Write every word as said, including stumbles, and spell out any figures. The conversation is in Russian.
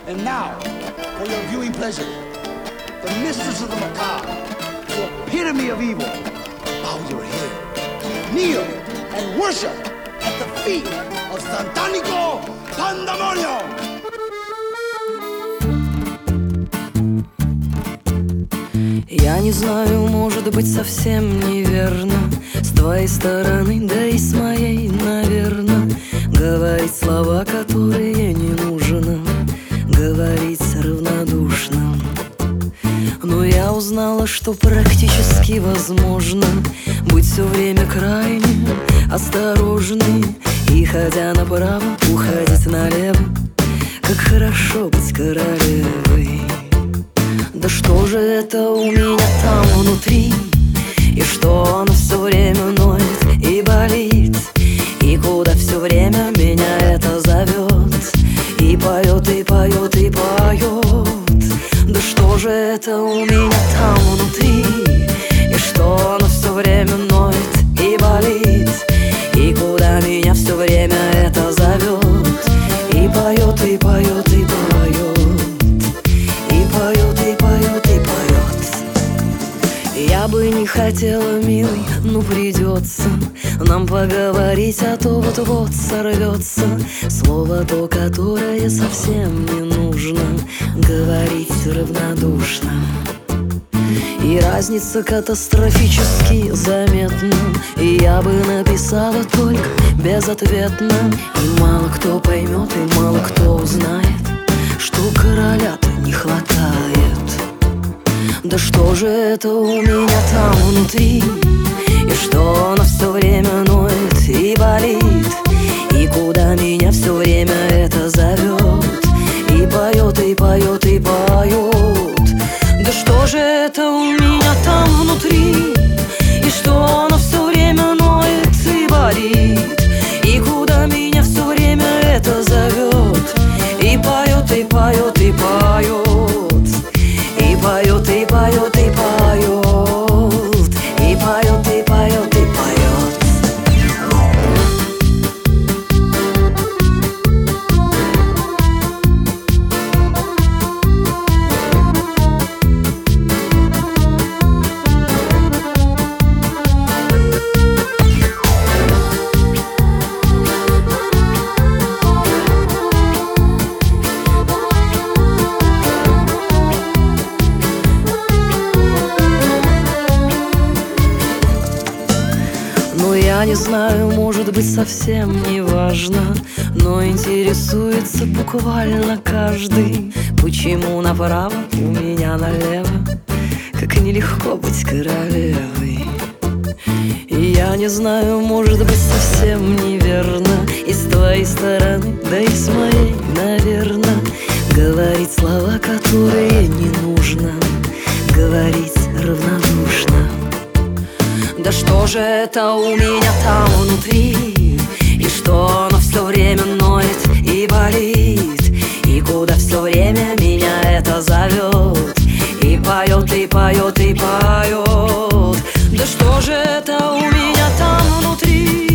And now, for your viewing pleasure, the mistress of the macabre, the epitome of evil, bow your head, kneel and worship at the feet of Santanico Pandemonium! Я не знаю, может быть, совсем неверно с твоей стороны, да и с моей, наверно, говорить слова, которые не нужно говорить равнодушно. Но я узнала, что практически возможно быть все время крайне осторожной и, ходя направо, уходить налево. Как хорошо быть королевой. Да что же это у меня там внутри, и что оно все время ноет и болит, и куда все время меня это зовет, и поет, и поет, и поет. Да что же это у меня там внутри, и что оно все время ноет и болит, и куда меня все время это зовет, и поет, и поет, и поет. И поет, и поет, и поет. Я бы не хотела, милый, но придется нам поговорить, а то вот-вот сорвется слово то, которое совсем не нужно говорить равнодушно. И разница катастрофически заметна, и я бы написала только безответно. И мало кто поймет, и мало кто узнает, что короля-то не хватает. Да что же это у меня там внутри, и что оно все время ноет и болит, и куда меня все время это зовет, и поет, и поет, и поет. Да что же это у меня там внутри, и что оно все время ноет и болит, и куда меня все время это зовет, и поет, и поет, и поет. И поет, и поет, и поет. И поет, и поет, и поет. Я не знаю, может быть, совсем не важно, но интересуется буквально каждый, почему направо, у меня налево, как нелегко быть королевой. И я не знаю, может быть, совсем неверно и с твоей стороны, да и с моей, наверно, говорить слова, которые не нужно говорить равнодушно. Да что же это у меня там внутри, и что оно все время ноет и болит, и куда все время меня это зовет, и поет, и поет, и поет. Да что же это у меня там внутри,